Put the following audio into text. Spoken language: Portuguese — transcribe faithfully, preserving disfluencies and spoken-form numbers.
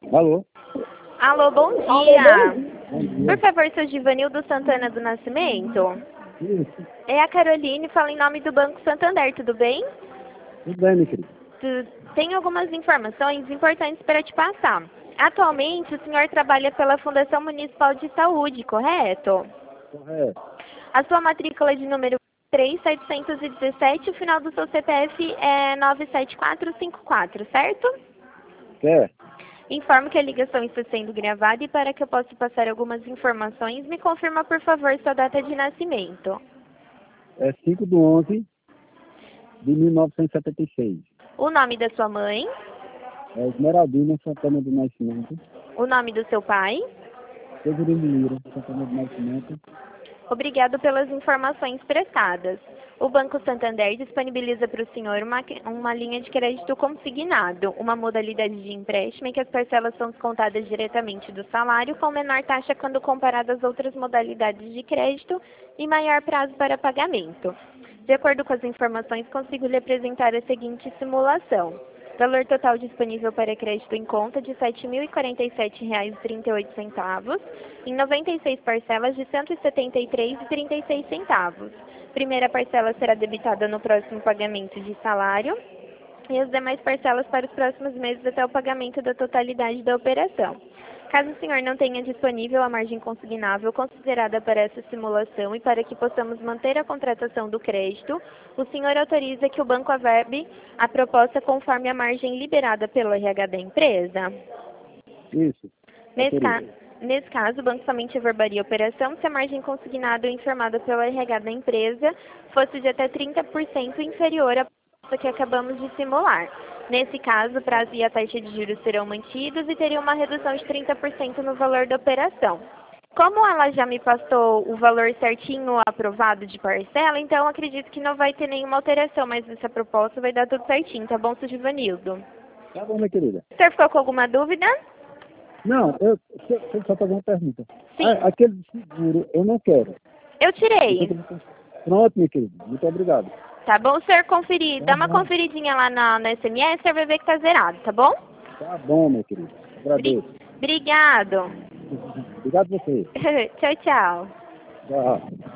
Alô? Alô, bom dia. Bom dia. Por favor, seu Givanildo Santana do Nascimento? Isso. É a Caroline, fala em nome do Banco Santander, tudo bem? Tudo bem, meu querido? Tu- Tenho algumas informações importantes para te passar. Atualmente, o senhor trabalha pela Fundação Municipal de Saúde, correto? Correto. A sua matrícula de número três setecentos e dezessete, o final do seu C P F é nove sete quatro cinco quatro, certo? Quer? Informo que a ligação está sendo gravada e para que eu possa passar algumas informações, me confirma, por favor, sua data de nascimento. É cinco de onze de mil novecentos e setenta e seis. O nome da sua mãe, É Esmeraldina Santana do Nascimento. o nome do seu pai. Severino Lira Santana do Nascimento. Obrigado pelas informações prestadas. O Banco Santander disponibiliza para o senhor uma, uma linha de crédito consignado, uma modalidade de empréstimo em que as parcelas são descontadas diretamente do salário, com menor taxa quando comparado às outras modalidades de crédito e maior prazo para pagamento. De acordo com as informações, consigo lhe apresentar a seguinte simulação. Valor total disponível para crédito em conta de sete mil e quarenta e sete reais e trinta e oito centavos, em noventa e seis parcelas de cento e setenta e três reais e trinta e seis centavos. Primeira parcela será debitada no próximo pagamento de salário e as demais parcelas para os próximos meses até o pagamento da totalidade da operação. Caso o senhor não tenha disponível a margem consignável considerada para essa simulação e para que possamos manter a contratação do crédito, o senhor autoriza que o banco averbe a proposta conforme a margem liberada pelo R H da empresa? Isso. Nesse, ca... Querido. Nesse caso, o banco somente averbaria a operação se a margem consignada ou informada pelo R H da empresa fosse de até trinta por cento inferior à proposta que acabamos de simular. Nesse caso, o prazo e a taxa de juros serão mantidos e teria uma redução de trinta por cento no valor da operação. Como ela já me passou o valor certinho aprovado de parcela, então acredito que não vai ter nenhuma alteração, mas nessa proposta vai dar tudo certinho, tá bom, seu Givanildo? Tá bom, minha querida. O senhor ficou com alguma dúvida? Não, eu, deixa eu deixa eu só fazer uma pergunta. Sim. Ah, aquele seguro eu não quero. Eu tirei. Então, pronto, minha querida. Muito obrigado. Tá bom, o senhor conferir, Tá dá uma bom. conferidinha lá na, na S M S, o senhor vai ver que tá zerado, tá bom? Tá bom, minha querida. Bri- Agradeço. Obrigado. Obrigado a você. Tchau, tchau. Tchau.